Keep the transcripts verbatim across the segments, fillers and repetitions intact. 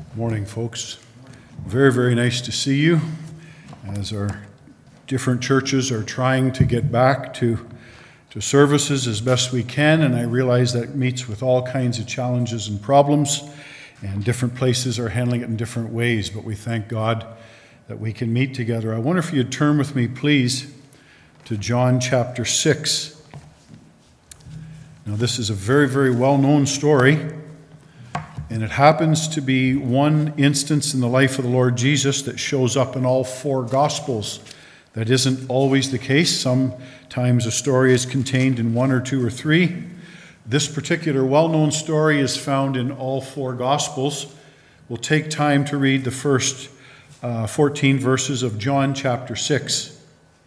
Morning, folks. Very, very nice to see you as our different churches are trying to get back to, to services as best we can, and I realize that meets with all kinds of challenges and problems, and different places are handling it in different ways, but we thank God that we can meet together. I wonder if you'd turn with me, please, to John chapter six. Now, this is a very, very well-known story. And it happens to be one instance in the life of the Lord Jesus that shows up in all four Gospels. That isn't always the case. Sometimes a story is contained in one or two or three. This particular well-known story is found in all four Gospels. We'll take time to read the first uh, fourteen verses of John chapter six.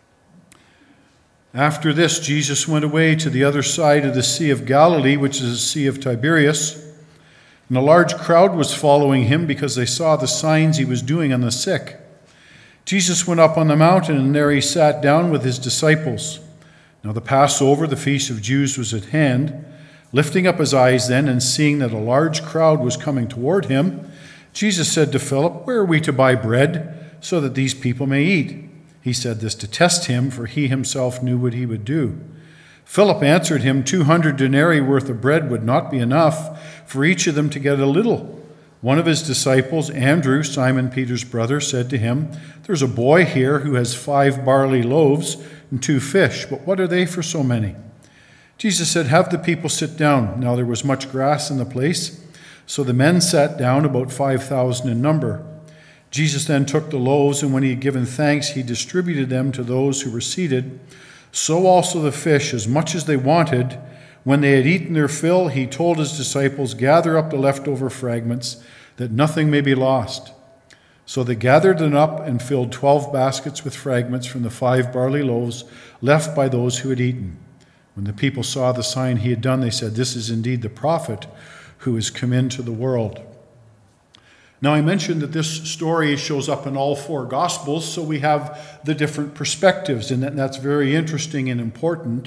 After this, Jesus went away to the other side of the Sea of Galilee, which is the Sea of Tiberias. And a large crowd was following him because they saw the signs he was doing on the sick. Jesus went up on the mountain, and there he sat down with his disciples. Now the Passover, the feast of Jews, was at hand. Lifting up his eyes then, and seeing that a large crowd was coming toward him, Jesus said to Philip, "Where are we to buy bread so that these people may eat?" He said this to test him, for he himself knew what he would do. Philip answered him, Two hundred denarii worth of bread would not be enough for each of them to get a little. One of his disciples, Andrew, Simon Peter's brother, said to him, "There's a boy here who has five barley loaves and two fish, but what are they for so many?" Jesus said, "Have the people sit down." Now there was much grass in the place, so the men sat down, about five thousand in number. Jesus then took the loaves, and when he had given thanks, he distributed them to those who were seated. So also the fish, as much as they wanted. When they had eaten their fill, he told his disciples, "Gather up the leftover fragments, that nothing may be lost." So they gathered them up and filled twelve baskets with fragments from the five barley loaves left by those who had eaten. When the people saw the sign he had done, they said, "This is indeed the prophet who has come into the world." Now, I mentioned that this story shows up in all four Gospels, so we have the different perspectives, and that's very interesting and important.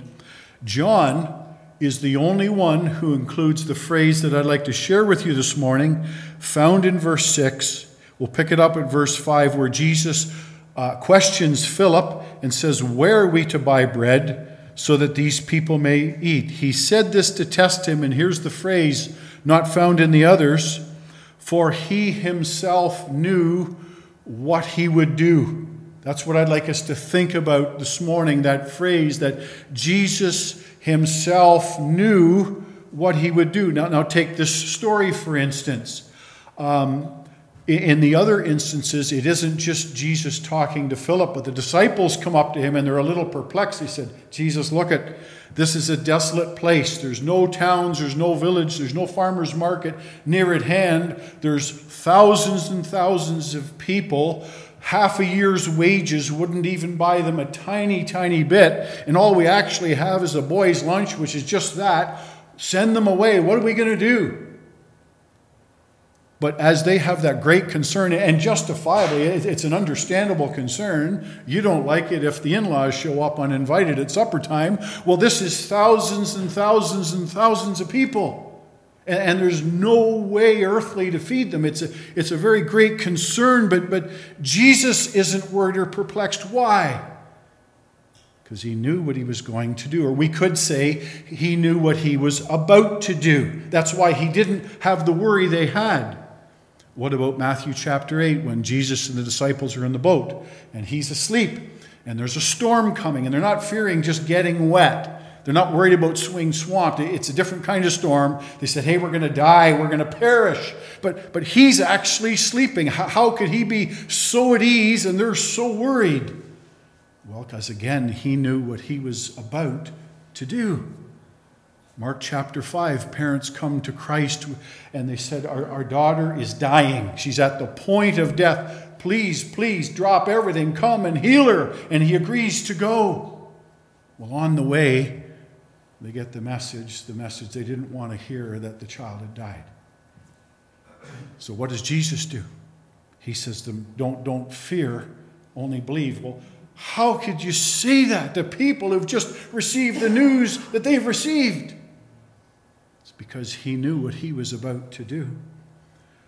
John is the only one who includes the phrase that I'd like to share with you this morning, found in verse six. We'll pick it up at verse five, where Jesus uh, questions Philip and says, "Where are we to buy bread so that these people may eat?" He said this to test him, and here's the phrase not found in the others, "For he himself knew what he would do." That's what I'd like us to think about this morning, that phrase that Jesus himself knew what he would do. Now, now take this story, for instance. Um, in the other instances, it isn't just Jesus talking to Philip, but the disciples come up to him and they're a little perplexed. He said, "Jesus, look at, this is a desolate place. There's no towns, there's no village, there's no farmer's market near at hand. There's thousands and thousands of people. Half a year's wages wouldn't even buy them a tiny, tiny bit. And all we actually have is a boy's lunch, which is just that. Send them away. What are we going to do?" But as they have that great concern, and justifiably, it's an understandable concern. You don't like it if the in-laws show up uninvited at supper time. Well, this is thousands and thousands and thousands of people. And there's no way earthly to feed them. It's a, it's a very great concern, but, but Jesus isn't worried or perplexed. Why? Because he knew what he was going to do. Or we could say he knew what he was about to do. That's why he didn't have the worry they had. What about Matthew chapter eight, when Jesus and the disciples are in the boat and he's asleep and there's a storm coming and they're not fearing just getting wet. They're not worried about being swamped. It's a different kind of storm. They said, "Hey, we're going to die. We're going to perish." But, but he's actually sleeping. How, how could he be so at ease and they're so worried? Well, because again, he knew what he was about to do. Mark chapter five, parents come to Christ and they said, our, our daughter is dying. She's at the point of death. Please, please drop everything. Come and heal her. And he agrees to go. Well, on the way, they get the message, the message they didn't want to hear, that the child had died. So what does Jesus do? He says to them, don't, don't fear, only believe. Well, how could you say that to people who've just received the news that they've received? It's because he knew what he was about to do.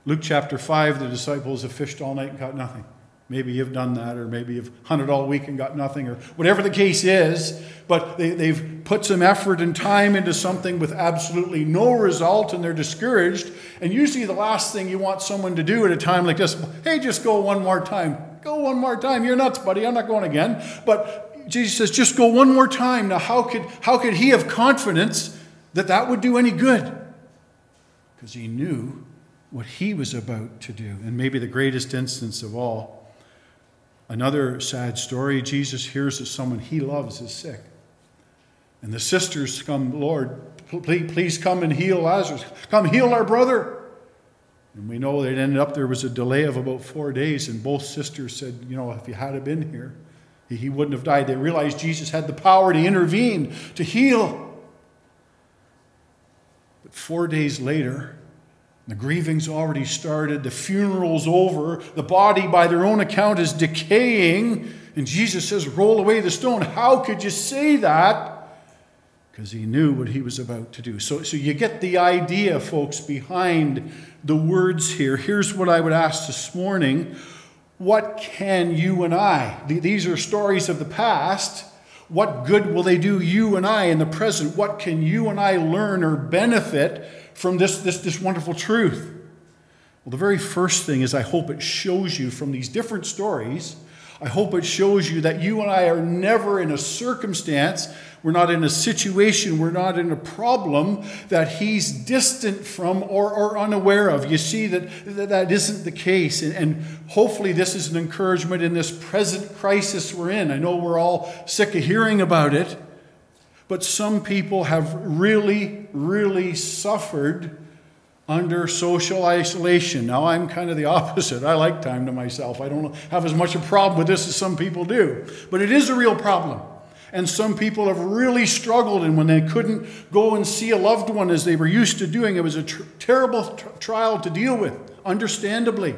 Luke chapter five, the disciples have fished all night and got nothing. Maybe you've done that, or maybe you've hunted all week and got nothing, or whatever the case is. But they, they've put some effort and time into something with absolutely no result, and they're discouraged. And usually the last thing you want someone to do at a time like this, hey, just go one more time. Go one more time. You're nuts, buddy. I'm not going again. But Jesus says, just go one more time. Now, how could, how could he have confidence that that would do any good? Because he knew what he was about to do. And maybe the greatest instance of all, another sad story, Jesus hears that someone he loves is sick. And the sisters come, Lord, please, please come and heal Lazarus. Come heal our brother. And we know that it ended up there was a delay of about four days. And both sisters said, you know, if he had been here, he wouldn't have died. They realized Jesus had the power to intervene, to heal. But four days later, the grieving's already started. The funeral's over. The body, by their own account, is decaying. And Jesus says, roll away the stone. How could you say that? Because he knew what he was about to do. So, so you get the idea, folks, behind the words here. Here's what I would ask this morning. What can you and I? These are stories of the past. What good will they do you and I in the present? What can you and I learn or benefit from this, this, this wonderful truth? Well, the very first thing is I hope it shows you from these different stories, I hope it shows you that you and I are never in a circumstance, we're not in a situation, we're not in a problem that he's distant from or, or unaware of. You see that that, that isn't the case. And, and hopefully this is an encouragement in this present crisis we're in. I know we're all sick of hearing about it. But some people have really, really suffered under social isolation. Now, I'm kind of the opposite. I like time to myself. I don't have as much a problem with this as some people do. But it is a real problem. And some people have really struggled, and when they couldn't go and see a loved one as they were used to doing, it was a tr- terrible tr- trial to deal with, understandably.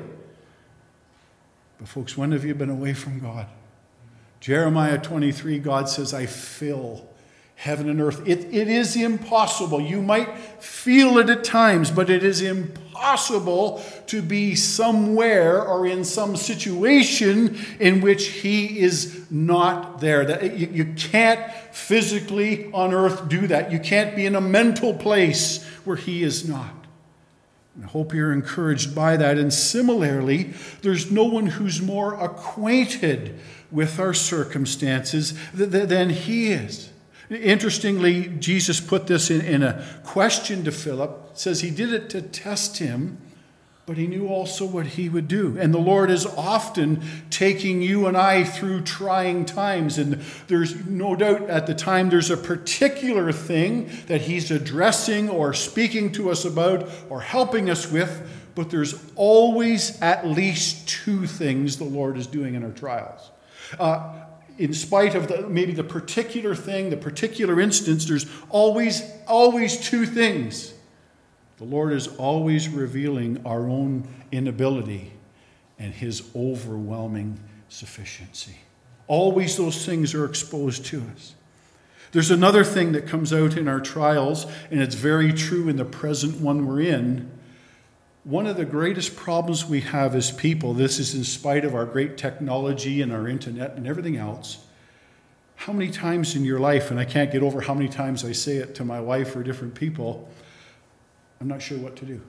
But folks, when have you been away from God? Jeremiah twenty-three, God says, I fill heaven and earth. It, it is impossible. You might feel it at times, but it is impossible to be somewhere or in some situation in which he is not there. That you, you can't physically on earth do that. You can't be in a mental place where he is not. I hope you're encouraged by that. And similarly, there's no one who's more acquainted with our circumstances than he is. Interestingly, Jesus put this in, in a question to Philip. It says he did it to test him, but he knew also what he would do. And the Lord is often taking you and I through trying times. And there's no doubt at the time there's a particular thing that he's addressing or speaking to us about or helping us with. But there's always at least two things the Lord is doing in our trials. Uh, In spite of the, maybe the particular thing, the particular instance, there's always, always two things. The Lord is always revealing our own inability and his overwhelming sufficiency. Always those things are exposed to us. There's another thing that comes out in our trials, and it's very true in the present one we're in. One of the greatest problems we have as people, this is in spite of our great technology and our internet and everything else, how many times in your life, and I can't get over how many times I say it to my wife or different people, I'm not sure what to do.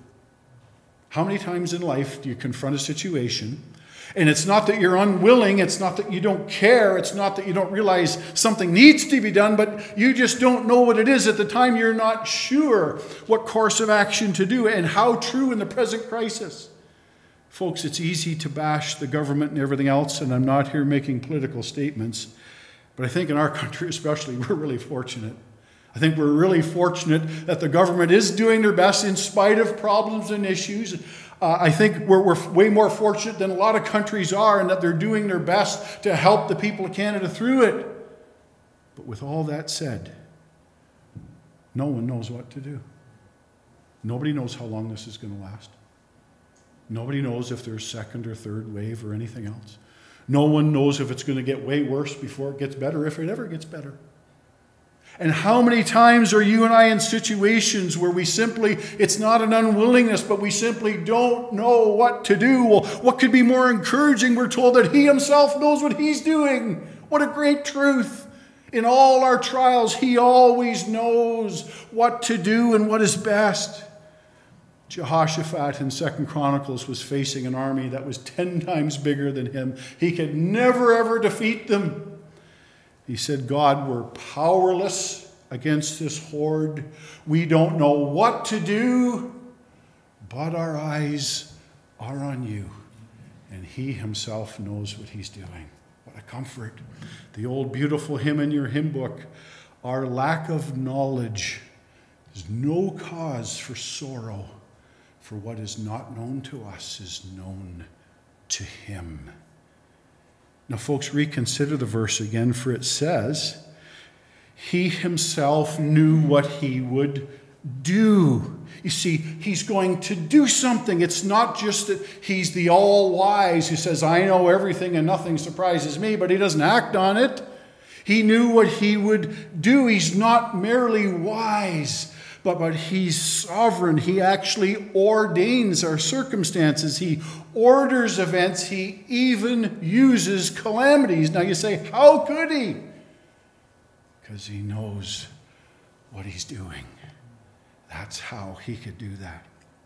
How many times in life do you confront a situation, and it's not that you're unwilling, it's not that you don't care, it's not that you don't realize something needs to be done, but you just don't know what it is at the time. You're not sure what course of action to do, and how true in the present crisis. Folks, it's easy to bash the government and everything else, and I'm not here making political statements, but I think in our country especially, we're really fortunate. I think we're really fortunate that the government is doing their best in spite of problems and issues. Uh, I think we're, we're way more fortunate than a lot of countries are in that they're doing their best to help the people of Canada through it. But with all that said, no one knows what to do. Nobody knows how long this is going to last. Nobody knows if there's second or third wave or anything else. No one knows if it's going to get way worse before it gets better, if it ever gets better. And how many times are you and I in situations where we simply, it's not an unwillingness, but we simply don't know what to do? Well, what could be more encouraging? We're told that he himself knows what he's doing. What a great truth. In all our trials, he always knows what to do and what is best. Jehoshaphat in Second Chronicles was facing an army that was ten times bigger than him. He could never, ever defeat them. He said, God, we're powerless against this horde. We don't know what to do, but our eyes are on you. And he himself knows what he's doing. What a comfort. The old beautiful hymn in your hymn book, our lack of knowledge is no cause for sorrow, for what is not known to us is known to him. Now, folks, reconsider the verse again, for it says, he himself knew what he would do. You see, he's going to do something. It's not just that he's the all-wise who says, I know everything and nothing surprises me, but he doesn't act on it. He knew what he would do. He's not merely wise, but, but he's sovereign. He actually ordains our circumstances. He orders events. He even uses calamities. Now you say, how could he? Because he knows what he's doing. That's how he could do that.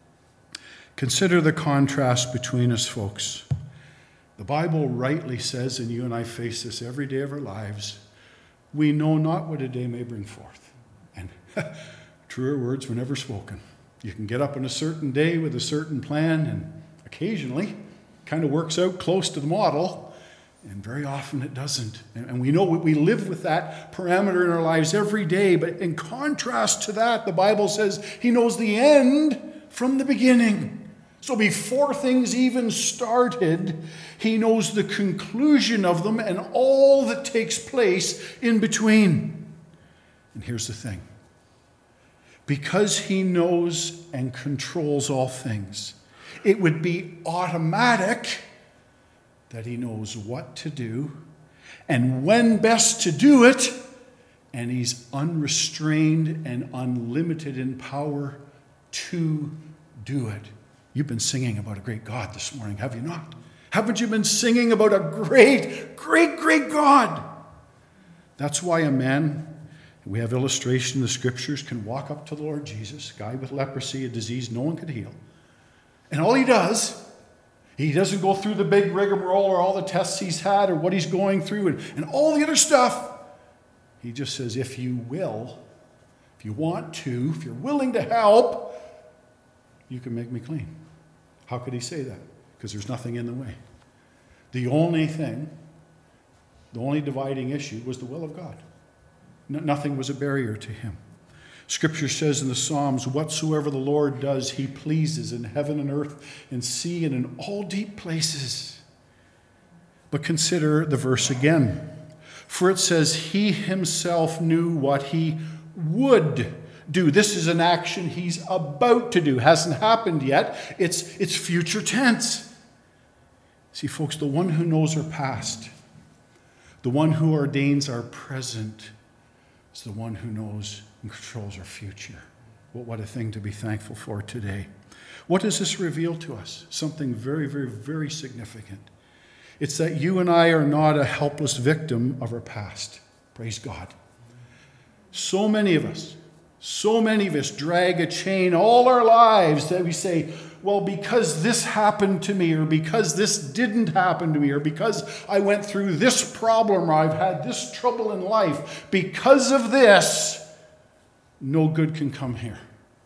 Consider the contrast between us, folks. The Bible rightly says, and you and I face this every day of our lives, we know not what a day may bring forth. And truer words were never spoken. You can get up on a certain day with a certain plan, and occasionally it kind of works out close to the model, and very often it doesn't. And we know we live with that parameter in our lives every day. But in contrast to that, the Bible says he knows the end from the beginning. So before things even started, he knows the conclusion of them and all that takes place in between. And here's the thing. Because he knows and controls all things, it would be automatic that he knows what to do and when best to do it, and he's unrestrained and unlimited in power to do it. You've been singing about a great God this morning, have you not? Haven't you been singing about a great, great, great God? That's why a man, we have illustration in the scriptures, can walk up to the Lord Jesus, a guy with leprosy, a disease no one could heal. And all he does, he doesn't go through the big rigmarole or all the tests he's had or what he's going through and, and all the other stuff. He just says, if you will, if you want to, if you're willing to help, you can make me clean. How could he say that? Because there's nothing in the way. The only thing, the only dividing issue was the will of God. No, nothing was a barrier to him. Scripture says in the Psalms, whatsoever the Lord does, he pleases in heaven and earth and sea and in all deep places. But consider the verse again. For it says, he himself knew what he would do. This is an action he's about to do. Hasn't happened yet. It's, it's future tense. See, folks, the one who knows our past, the one who ordains our present, is the one who knows and controls our future. Well, what a thing to be thankful for today. What does this reveal to us? Something very, very, very significant. It's that you and I are not a helpless victim of our past. Praise God. So many of us, so many of us drag a chain all our lives that we say, well, because this happened to me, or because this didn't happen to me, or because I went through this problem, or I've had this trouble in life, because of this, no good can come here.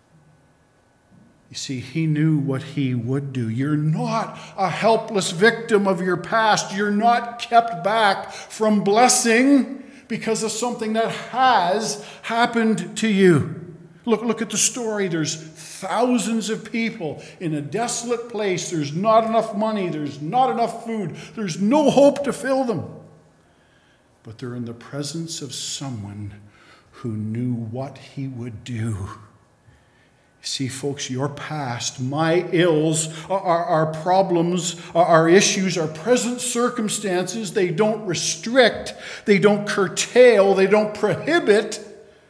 You see, he knew what he would do. You're not a helpless victim of your past. You're not kept back from blessing because of something that has happened to you. Look, look at the story. There's thousands of people in a desolate place. There's not enough money. There's not enough food. There's no hope to fill them. But they're in the presence of someone who knew what he would do. See, folks, your past, my ills, our, our problems, our issues, our present circumstances, they don't restrict, they don't curtail, they don't prohibit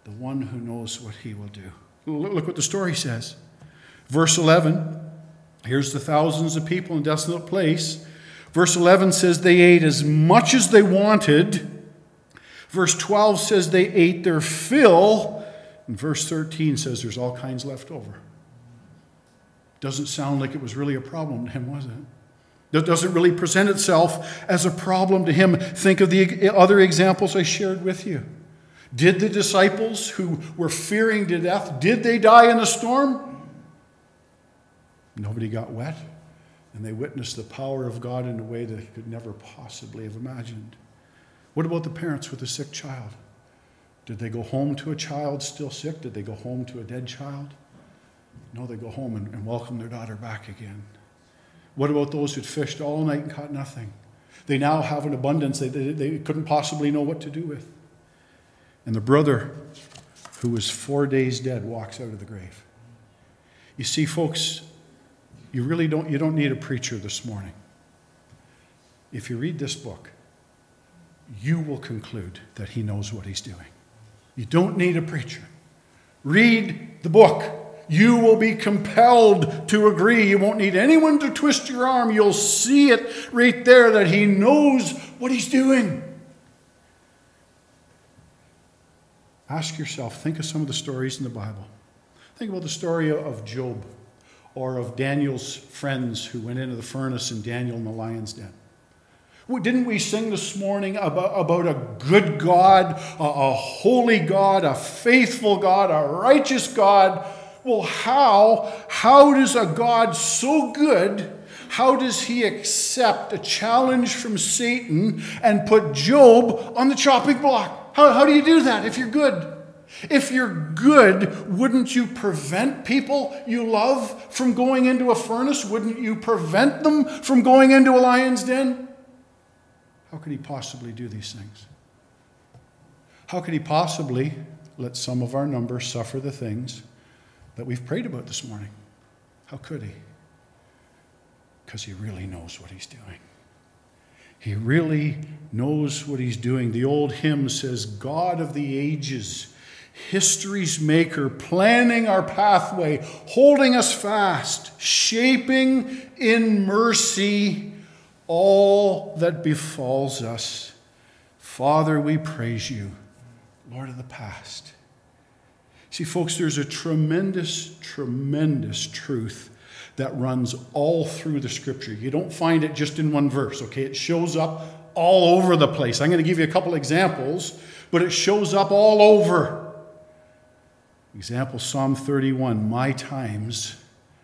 the one who knows what he will do. Look what the story says. Verse eleven, here's the thousands of people in a desolate place. Verse eleven says they ate as much as they wanted. Verse twelve says they ate their fill. And verse thirteen says there's all kinds left over. Doesn't sound like it was really a problem to him, was it? That doesn't really present itself as a problem to him. Think of the other examples I shared with you. Did the disciples who were fearing to death, did they die in the storm? Nobody got wet, and they witnessed the power of God in a way that they could never possibly have imagined. What about the parents with a sick child? Did they go home to a child still sick? Did they go home to a dead child? No, they go home and, and welcome their daughter back again. What about those who'd fished all night and caught nothing? They now have an abundance they, they, they couldn't possibly know what to do with. And the brother who was four days dead walks out of the grave. You see, folks, you really don't, you don't need a preacher this morning. If you read this book, you will conclude that he knows what he's doing. You don't need a preacher. Read the book. You will be compelled to agree. You won't need anyone to twist your arm. You'll see it right there that he knows what he's doing. Ask yourself, think of some of the stories in the Bible. Think about the story of Job or of Daniel's friends who went into the furnace and Daniel in the lion's den. Didn't we sing this morning about, about a good God, a, a holy God, a faithful God, a righteous God? Well, how, how does a God so good, how does he accept a challenge from Satan and put Job on the chopping block? How, how do you do that if you're good? If you're good, wouldn't you prevent people you love from going into a furnace? Wouldn't you prevent them from going into a lion's den? How could he possibly do these things? How could he possibly let some of our number suffer the things that we've prayed about this morning? How could he? Because he really knows what he's doing. He really knows what he's doing. The old hymn says, God of the ages, history's maker, planning our pathway, holding us fast, shaping in mercy all that befalls us. Father, we praise you, Lord of the past. See, folks, there's a tremendous, tremendous truth that runs all through the Scripture. You don't find it just in one verse, okay? It shows up all over the place. I'm going to give you a couple examples, but it shows up all over. Example, Psalm thirty-one, my times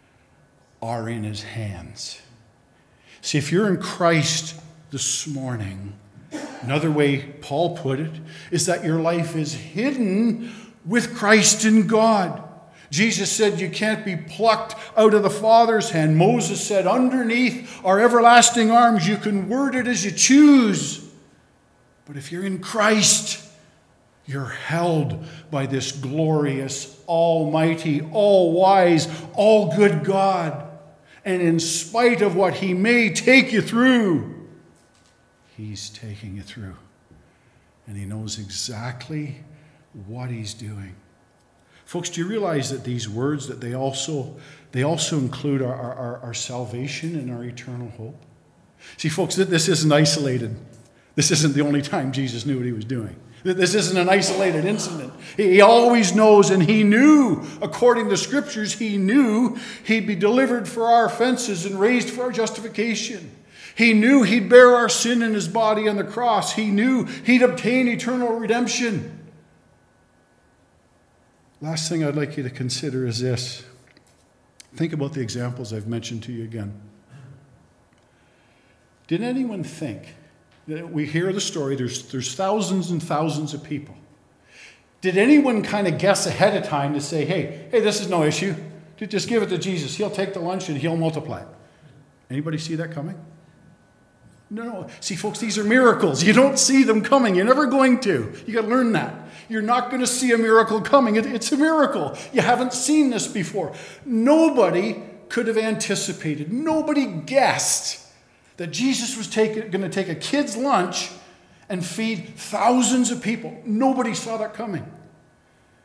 are in his hands. See, if you're in Christ this morning, another way Paul put it is that your life is hidden with Christ in God. Jesus said you can't be plucked out of the Father's hand. Moses said underneath our everlasting arms you can word it as you choose. But if you're in Christ, you're held by this glorious, almighty, all-wise, all-good God. And in spite of what he may take you through, he's taking you through. And he knows exactly what he's doing. Folks, do you realize that these words, that they also, they also include our, our, our salvation and our eternal hope? See, folks, this isn't isolated. This isn't the only time Jesus knew what he was doing. This isn't an isolated incident. He always knows, and he knew, according to Scriptures, he knew he'd be delivered for our offenses and raised for our justification. He knew he'd bear our sin in his body on the cross. He knew he'd obtain eternal redemption. Last thing I'd like you to consider is this. Think about the examples I've mentioned to you again. Did anyone think that we hear the story, there's, there's thousands and thousands of people. Did anyone kind of guess ahead of time to say, hey, hey, this is no issue. Just give it to Jesus. He'll take the lunch and he'll multiply it. Anybody see that coming? No, no. See, folks, these are miracles. You don't see them coming. You're never going to. You got to learn that. You're not going to see a miracle coming. It, it's a miracle. You haven't seen this before. Nobody could have anticipated. Nobody guessed that Jesus was take, going to take a kid's lunch and feed thousands of people. Nobody saw that coming.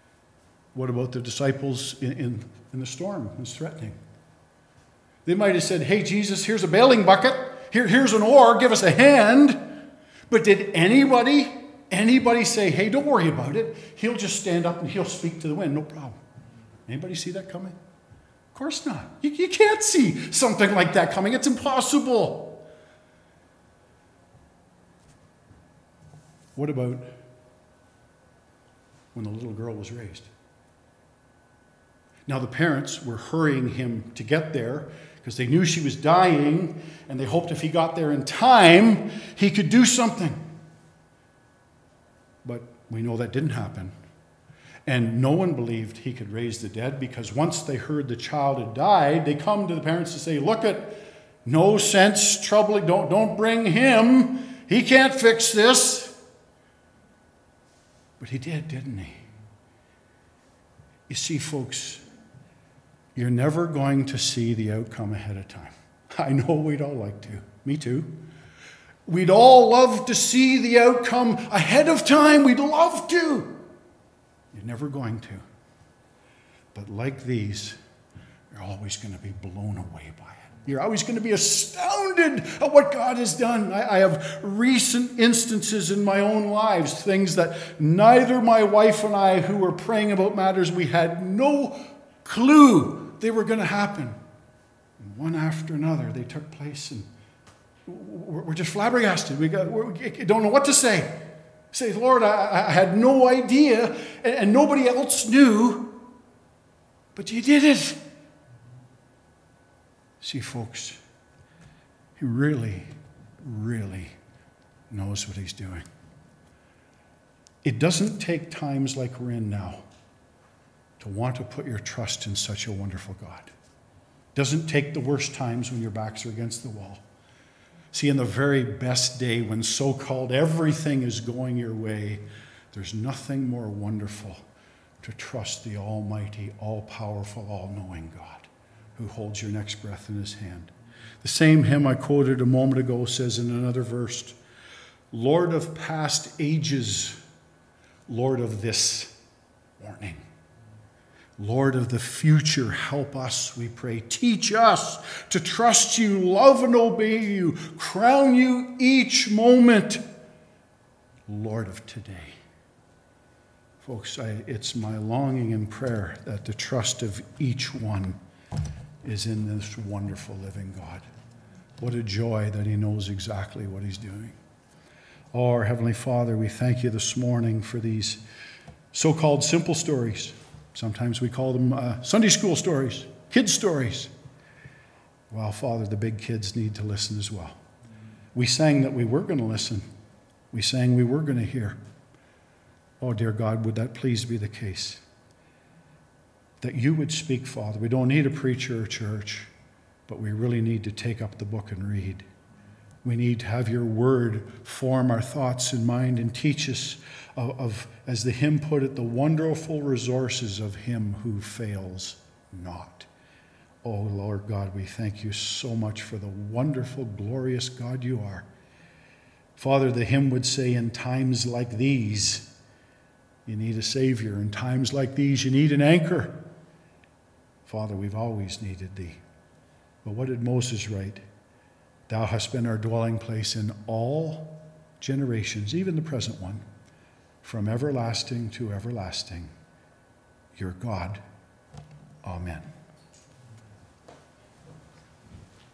What about the disciples in, in, in the storm? It was threatening. They might have said, hey, Jesus, here's a bailing bucket. Here, here's an oar. Give us a hand. But did anybody, anybody say, hey, don't worry about it. He'll just stand up and he'll speak to the wind. No problem. Anybody see that coming? Of course not. You, you can't see something like that coming. It's impossible. What about when the little girl was raised? Now the parents were hurrying him to get there because they knew she was dying, and they hoped if he got there in time, he could do something. But we know that didn't happen. And no one believed he could raise the dead, because once they heard the child had died, they come to the parents to say, look it, no sense troubling, don't, don't bring him. He can't fix this. But he did, didn't he? You see, folks, you're never going to see the outcome ahead of time. I know we'd all like to. Me too. We'd all love to see the outcome ahead of time. We'd love to. You're never going to. But like these, you're always going to be blown away by it. You're always going to be astounded at what God has done. I, I have recent instances in my own lives, things that neither my wife and I, who were praying about matters, we had no clue they were going to happen. And one after another, they took place, and we're, we're just flabbergasted. We got, we don't know what to say. Say, Lord, I, I had no idea, and, and nobody else knew, but you did it. See, folks, he really, really knows what he's doing. It doesn't take times like we're in now to want to put your trust in such a wonderful God. It doesn't take the worst times when your backs are against the wall. See, in the very best day when so-called everything is going your way, there's nothing more wonderful to trust the almighty, all-powerful, all-knowing God who holds your next breath in his hand. The same hymn I quoted a moment ago says in another verse, Lord of past ages, Lord of this morning, Lord of the future, help us, we pray. Teach us to trust you, love and obey you, crown you each moment, Lord of today. Folks, I, it's my longing and prayer that the trust of each one is in this wonderful living God. What a joy that he knows exactly what he's doing. Oh, our Heavenly Father, we thank you this morning for these so-called simple stories. Sometimes we call them uh, Sunday school stories, kids' stories. Well, Father, the big kids need to listen as well. We sang that we were going to listen. We sang we were going to hear. Oh, dear God, would that please be the case? That you would speak, Father. We don't need a preacher or church, but we really need to take up the book and read. We need to have your word form our thoughts and mind and teach us of, of, as the hymn put it, the wonderful resources of him who fails not. Oh, Lord God, we thank you so much for the wonderful, glorious God you are. Father, the hymn would say, in times like these, you need a Savior. In times like these, you need an anchor. Father, we've always needed thee. But what did Moses write? Thou hast been our dwelling place in all generations, even the present one, from everlasting to everlasting. Your God. Amen.